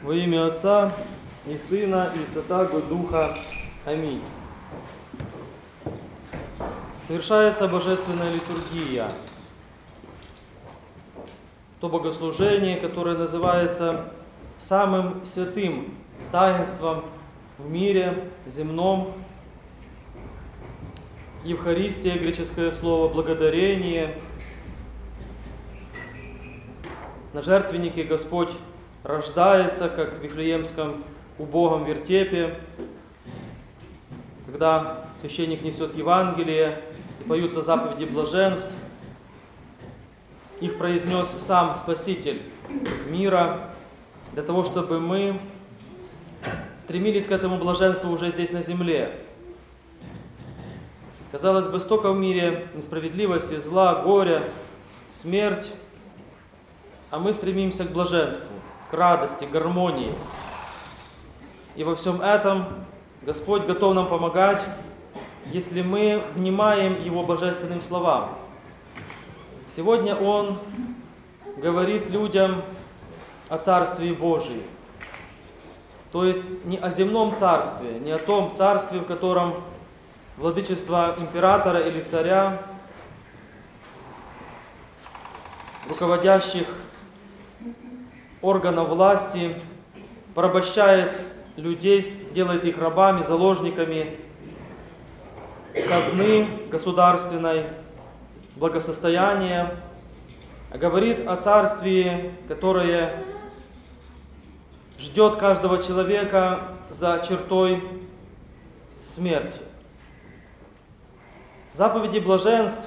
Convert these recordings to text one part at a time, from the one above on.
Во имя Отца и Сына и Святаго Духа. Аминь. Совершается Божественная литургия. То богослужение, которое называется самым святым таинством в мире земном. Евхаристия, греческое слово благодарение. На жертвеннике Господь рождается, как в Вифлеемском убогом вертепе, когда священник несет Евангелие и поются заповеди блаженств. Их произнес сам Спаситель мира для того, чтобы мы стремились к этому блаженству уже здесь на земле. Казалось бы, столько в мире несправедливости, зла, горя, смерть, а мы стремимся к блаженству, к радости, к гармонии. И во всем этом Господь готов нам помогать, если мы внимаем Его божественным словам. Сегодня Он говорит людям о Царстве Божьем. То есть не о земном царстве, не о том царстве, в котором владычество императора или царя, руководящих органов власти, порабощает людей, делает их рабами, заложниками казны государственной, благосостояния, а говорит о царстве, которое ждет каждого человека за чертой смерти. Заповеди блаженств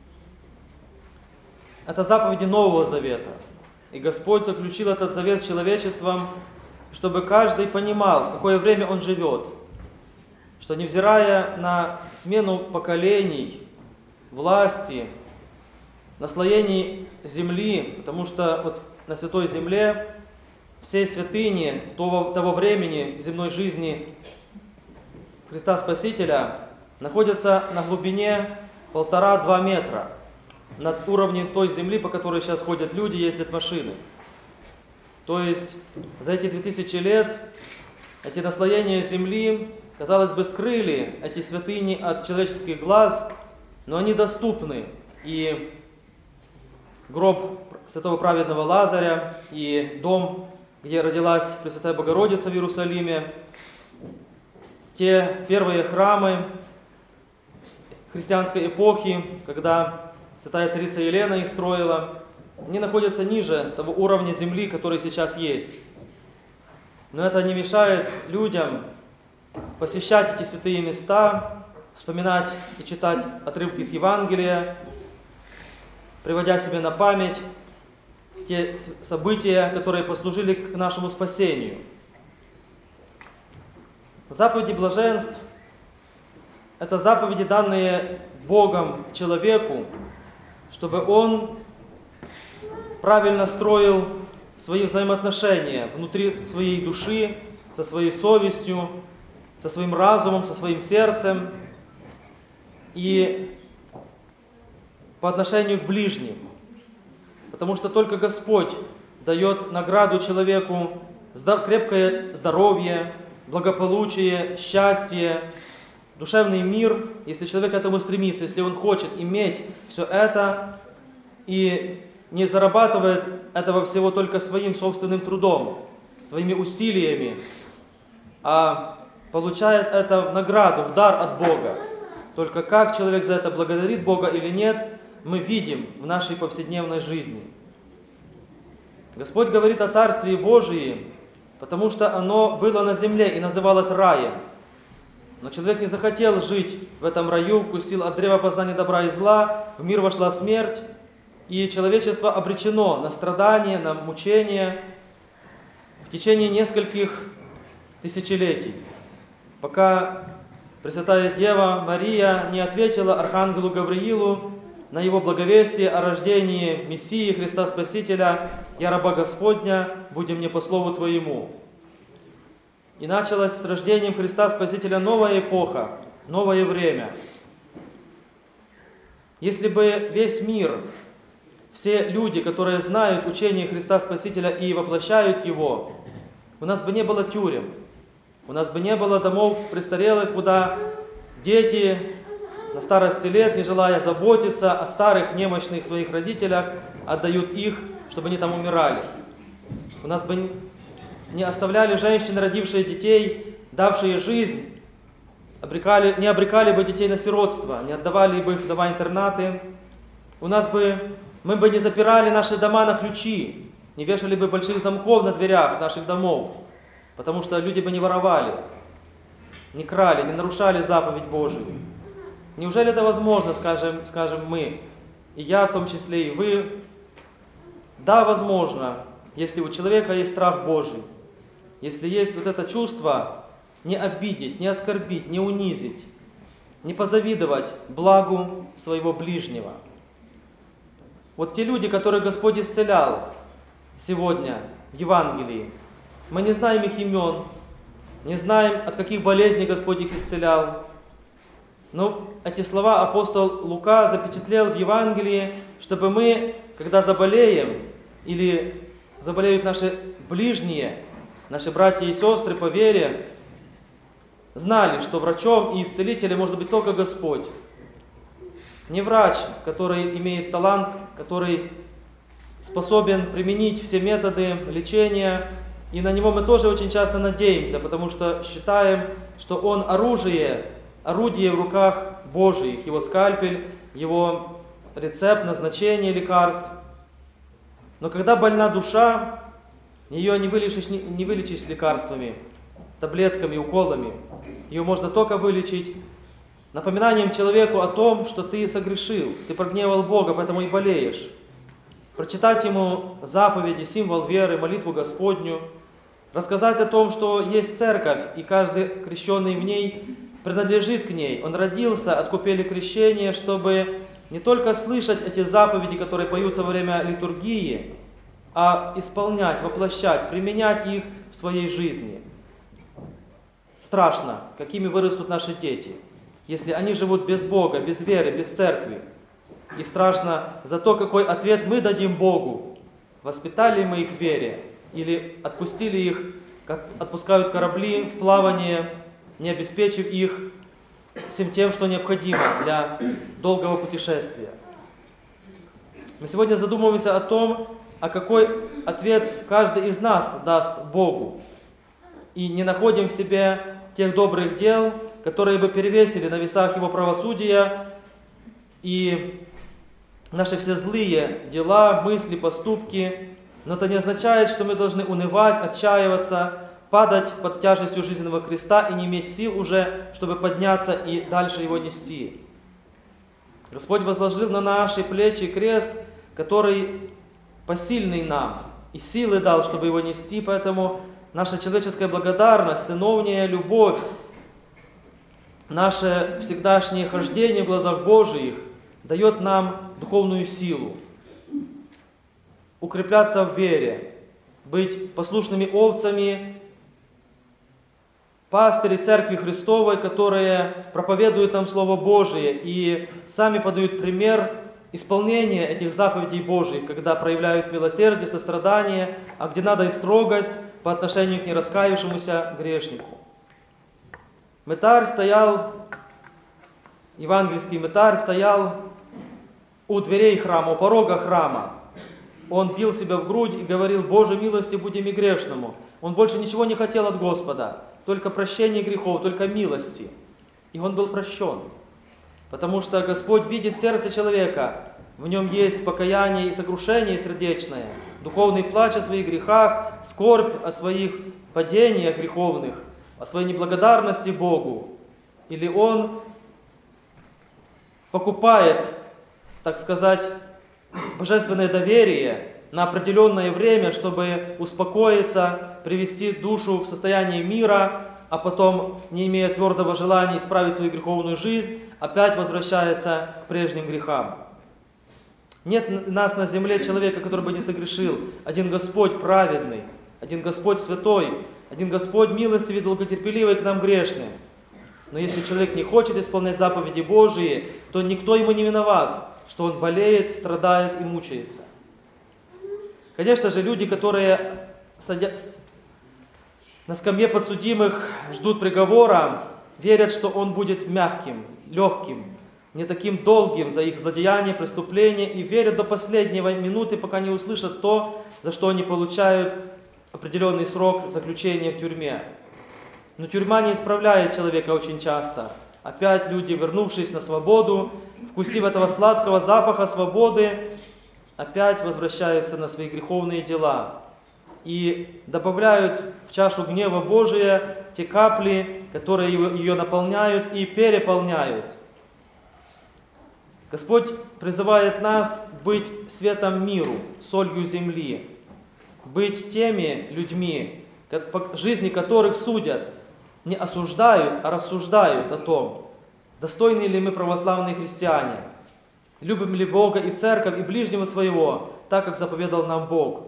– это заповеди Нового Завета. И Господь заключил этот завет с человечеством, чтобы каждый понимал, в какое время он живет. Что невзирая на смену поколений, власти, наслоений земли, потому что вот на Святой Земле все святыни того времени земной жизни Христа Спасителя находятся на глубине 1,5-2 метра над уровнем той земли, по которой сейчас ходят люди, ездят машины. То есть за эти 2000 лет эти наслоения земли, казалось бы, скрыли эти святыни от человеческих глаз, но они доступны. И гроб святого праведного Лазаря, и дом, где родилась Пресвятая Богородица в Иерусалиме, те первые храмы христианской эпохи, когда святая царица Елена их строила, они находятся ниже того уровня земли, который сейчас есть. Но это не мешает людям посещать эти святые места, вспоминать и читать отрывки из Евангелия, приводя себе на память те события, которые послужили к нашему спасению. Заповеди блаженств – это заповеди, данные Богом человеку, чтобы он правильно строил свои взаимоотношения внутри своей души, со своей совестью, со своим разумом, со своим сердцем и по отношению к ближним. Потому что только Господь дает награду человеку крепкое здоровье, благополучие, счастье, душевный мир, если человек к этому стремится, если он хочет иметь все это и не зарабатывает этого всего только своим собственным трудом, своими усилиями, а получает это в награду, в дар от Бога. Только как человек за это благодарит Бога или нет, мы видим в нашей повседневной жизни. Господь говорит о Царстве Божьем, потому что оно было на земле и называлось раем. Но человек не захотел жить в этом раю, вкусил от древа познания добра и зла, в мир вошла смерть, и человечество обречено на страдания, на мучения в течение нескольких тысячелетий, пока Пресвятая Дева Мария не ответила архангелу Гавриилу на его благовестие о рождении Мессии Христа Спасителя: «Я раба Господня, буди мне по слову Твоему». И началась с рождением Христа Спасителя новая эпоха, новое время. Если бы весь мир, все люди, которые знают учение Христа Спасителя и воплощают его, у нас бы не было тюрем, у нас бы не было домов престарелых, куда дети на старости лет, не желая заботиться о старых немощных своих родителях, отдают их, чтобы они там умирали. У нас бы не оставляли женщины, родившие детей, давшие жизнь, не обрекали бы детей на сиротство, не отдавали бы их в дома-интернаты. Мы бы не запирали наши дома на ключи, не вешали бы больших замков на дверях наших домов, потому что люди бы не воровали, не крали, не нарушали заповедь Божию. Неужели это возможно, скажем мы, и я в том числе, и вы? Да, возможно, если у человека есть страх Божий, если есть вот это чувство не обидеть, не оскорбить, не унизить, не позавидовать благу своего ближнего. Вот те люди, которых Господь исцелял сегодня в Евангелии, мы не знаем их имен, не знаем, от каких болезней Господь их исцелял. Но эти слова апостол Лука запечатлел в Евангелии, чтобы мы, когда заболеем, или заболеют наши ближние, наши братья и сестры по вере, знали, что врачом и исцелителем может быть только Господь. Не врач, который имеет талант, который способен применить все методы лечения, и на него мы тоже очень часто надеемся, потому что считаем, что он орудие в руках Божиих, его скальпель, его рецепт, назначение лекарств. Но когда больна душа, ее не вылечишь лекарствами, таблетками, уколами. Ее можно только вылечить напоминанием человеку о том, что ты согрешил, ты прогневал Бога, поэтому и болеешь. Прочитать ему заповеди, символ веры, молитву Господню, рассказать о том, что есть церковь, и каждый крещенный в ней принадлежит к ней. Он родился от купели крещения, чтобы не только слышать эти заповеди, которые поются во время литургии, а исполнять, воплощать, применять их в своей жизни. Страшно, какими вырастут наши дети, если они живут без Бога, без веры, без церкви. И страшно за то, какой ответ мы дадим Богу. Воспитали мы их в вере или отпустили их, как отпускают корабли в плавание, не обеспечив их всем тем, что необходимо для долгого путешествия. Мы сегодня задумываемся о том, а какой ответ каждый из нас даст Богу. И не находим в себе тех добрых дел, которые бы перевесили на весах Его правосудия, и наши все злые дела, мысли, поступки. Но это не означает, что мы должны унывать, отчаиваться, падать под тяжестью жизненного креста и не иметь сил уже, чтобы подняться и дальше его нести. Господь возложил на наши плечи крест, который посильный нам, и силы дал, чтобы его нести, поэтому наша человеческая благодарность, сыновняя любовь, наше всегдашнее хождение в глазах Божиих дает нам духовную силу, укрепляться в вере, быть послушными овцами, пастыри Церкви Христовой, которые проповедуют нам Слово Божие и сами подают пример исполнения этих заповедей Божьих, когда проявляют милосердие, сострадание, а где надо и строгость по отношению к нераскаявшемуся грешнику. Евангельский мытарь стоял у дверей храма, у порога храма. Он бил себя в грудь и говорил: «Боже, милости будем и грешному». Он больше ничего не хотел от Господа, только прощения грехов, только милости. И он был прощен, потому что Господь видит сердце человека, в нем есть покаяние и сокрушение сердечное, духовный плач о своих грехах, скорбь о своих падениях греховных, о своей неблагодарности Богу. Или он покупает, так сказать, божественное доверие на определенное время, чтобы успокоиться, привести душу в состояние мира, а потом, не имея твердого желания исправить свою греховную жизнь, опять возвращается к прежним грехам. Нет нас на земле человека, который бы не согрешил. Один Господь праведный, один Господь святой, один Господь милостивый, долготерпеливый к нам грешным. Но если человек не хочет исполнять заповеди Божии, то никто ему не виноват, что он болеет, страдает и мучается. Конечно же, люди, которые на скамье подсудимых ждут приговора, верят, что он будет мягким, легким, не таким долгим за их злодеяние, преступление, и верят до последней минуты, пока не услышат то, за что они получают определенный срок заключения в тюрьме. Но тюрьма не исправляет человека очень часто. Опять люди, вернувшись на свободу, вкусив этого сладкого запаха свободы, опять возвращаются на свои греховные дела и добавляют в чашу гнева Божия те капли, которые ее наполняют и переполняют. Господь призывает нас быть светом миру, солью земли, быть теми людьми, по жизни которых судят, не осуждают, а рассуждают о том, достойны ли мы православные христиане, любим ли Бога и Церковь, и ближнего своего, так, как заповедал нам Бог.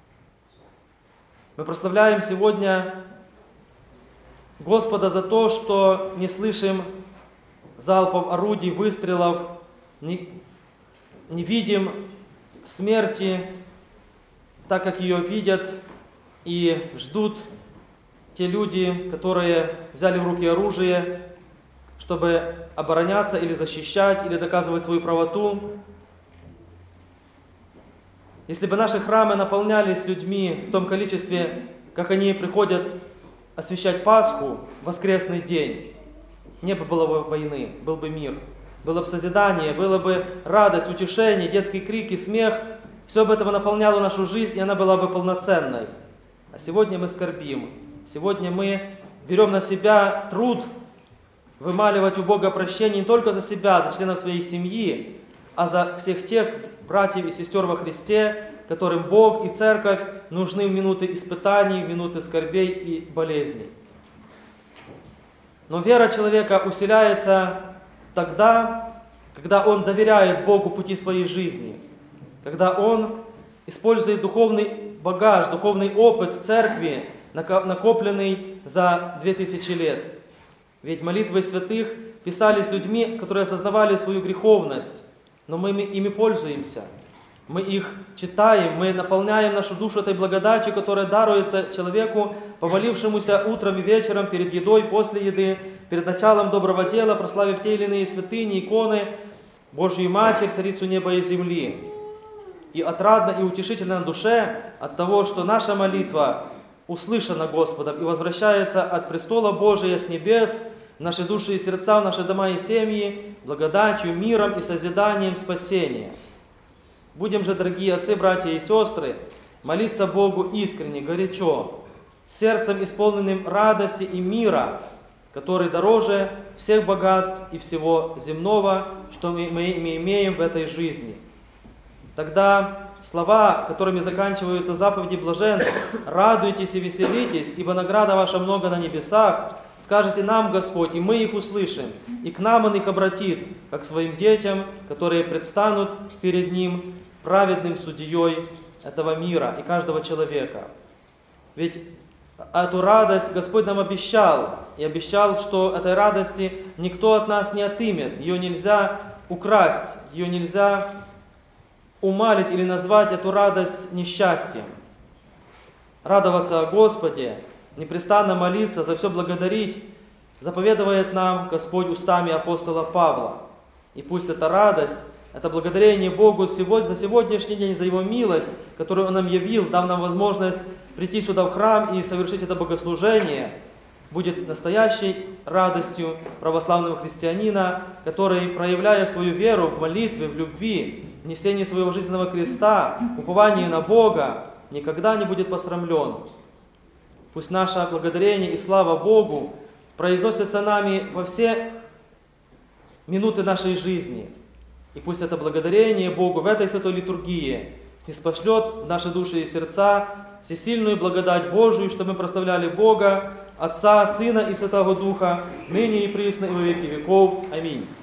Мы прославляем сегодня Господа за то, что не слышим залпов орудий, выстрелов, не видим смерти, так как ее видят и ждут те люди, которые взяли в руки оружие, чтобы обороняться или защищать, или доказывать свою правоту. Если бы наши храмы наполнялись людьми в том количестве, как они приходят освящать Пасху, воскресный день, не было бы войны, был бы мир, было бы созидание, было бы радость, утешение, детские крики, смех. Все бы этого наполняло нашу жизнь, и она была бы полноценной. А сегодня мы скорбим. Сегодня мы берем на себя труд вымаливать у Бога прощение не только за себя, за членов своей семьи, а за всех тех братьев и сестер во Христе, которым Бог и Церковь нужны в минуты испытаний, в минуты скорбей и болезней. Но вера человека усиляется тогда, когда он доверяет Богу пути своей жизни, когда он использует духовный багаж, духовный опыт Церкви, накопленный за 2000 лет. Ведь молитвы святых писались людьми, которые осознавали свою греховность, но мы ими пользуемся. Мы их читаем, мы наполняем нашу душу этой благодатью, которая даруется человеку, повалившемуся утром и вечером, перед едой, после еды, перед началом доброго дела, прославив те или иные святыни, иконы, Божью Матерь, Царицу неба и земли. И отрадно и утешительно на душе от того, что наша молитва услышана Господом и возвращается от престола Божия с небес в наши души и сердца, в наши дома и семьи, благодатью, миром и созиданием спасения. Будем же, дорогие отцы, братья и сестры, молиться Богу искренне, горячо, сердцем, исполненным радости и мира, который дороже всех богатств и всего земного, что мы имеем в этой жизни. Тогда слова, которыми заканчиваются заповеди блаженств, «Радуйтесь и веселитесь, ибо награда ваша много на небесах», скажет и нам Господь, и мы их услышим, и к нам Он их обратит, как к своим детям, которые предстанут перед Ним праведным судьей этого мира и каждого человека. Ведь эту радость Господь нам обещал, и обещал, что этой радости никто от нас не отымет, ее нельзя украсть, ее нельзя умалить или назвать эту радость несчастьем. Радоваться о Господе, непрестанно молиться, за все благодарить, заповедует нам Господь устами апостола Павла. И пусть эта радость, это благодарение Богу за сегодняшний день, за Его милость, которую Он нам явил, дав нам возможность прийти сюда в храм и совершить это богослужение, будет настоящей радостью православного христианина, который, проявляя свою веру в молитве, в любви, в несении своего жизненного креста, уповании на Бога, никогда не будет посрамлен. Пусть наше благодарение и слава Богу произносятся нами во все минуты нашей жизни. И пусть это благодарение Богу в этой святой литургии ниспошлет в наши души и сердца всесильную благодать Божию, чтобы мы прославляли Бога, Отца, Сына и Святого Духа, ныне и присно и во веки веков. Аминь.